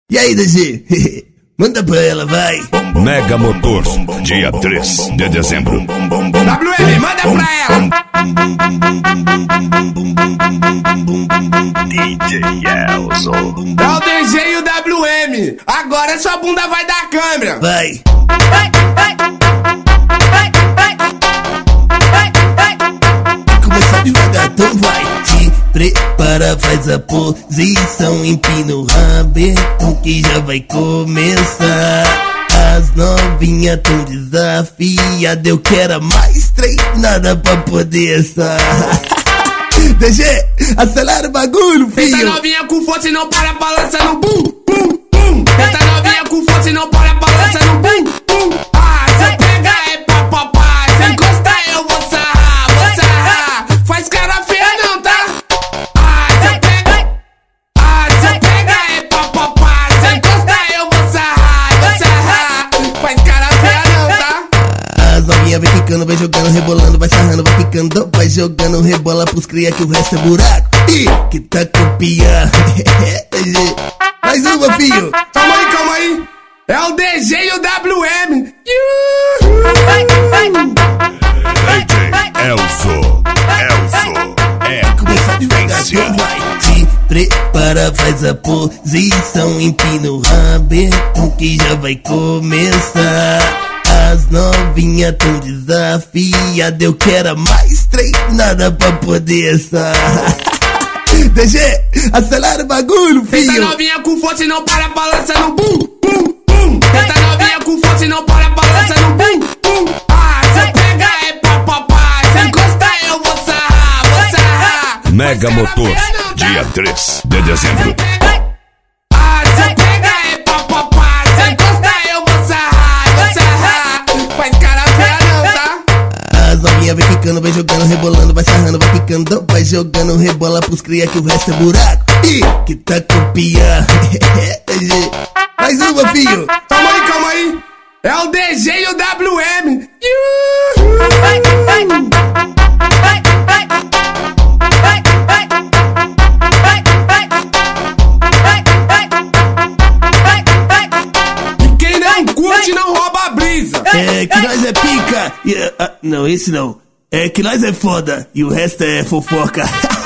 E aí, DG? Manda pra ela, vai. Mega Motor, dia 3 de dezembro. WM, manda pra ela. DJ Elzo. É o DG e o WM. Agora sua bunda vai dar câmera. Vai. Começar devagar, então vai. Te prepara, faz a posição, empina o rabetão que já vai começar. As novinhas tão desafiadas, eu quero mais treinada pra poder estar. DG, acelera o bagulho, filho. Essa novinha com força e não para, balança no bum, bum, bum. Essa novinha com força e não para, balança no bum, bum. Ah, cê pega é papapá, cê encosta eu vou sarrar, faz cara feia não, tá? Cê pega é papapá, cê encosta eu vou sarrar, faz cara feia não, tá? As novinhas vai ficando, vai jogando, rebolando, vai sarrando, vai ficando, vai jogando, rebola pros cria que o resto é buraco. Ih, que tá copiando. Mais uma, filho. Calma aí. É o DG e o WM. DJ Elzo. Começa devagar, então vai. Se prepara, faz a posição, empina o rabetão que já vai começar. As novinhas tão desafiadas, eu quero mais treinada pra poder estar. DG, acelera o bagulho, filho. Essa novinha com força e não para, balança no bum, bum, bum. Essa novinha com força e não para, balança no bum, bum. Ah, cê pega é papapá, cê encosta eu vou sarrar. Mega Motor, dia 3 de dezembro. Cê pega é papapá, cê encosta eu vou sarrar, faz cara feia não, tá? As novinhas vai ficando, vai jogando, rebolando, vai sarrando, vai ficando, vai jogando, rebola pros cria que o resto é buraco. Ih, que tá copiando. Mais uma, filho. Calma aí. É o DG e o WM. E quem não curte não rouba a brisa. É que nós é pica. Não, esse não. É que nós é foda e o resto é fofoca.